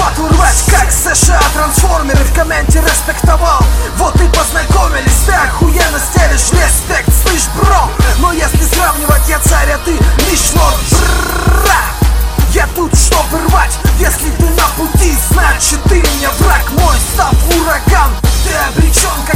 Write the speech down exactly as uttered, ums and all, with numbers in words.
батл рвать, как США трансформеры. В комменте респектовал, вот и познакомились. Ты охуенно стелишь, респект, слышь, бро. Но если сравнивать, я царь, а ты лишь лорд. Я тут, чтобы рвать. Если ты на пути, значит ты мне враг. Мой став ураган, ты обречен, как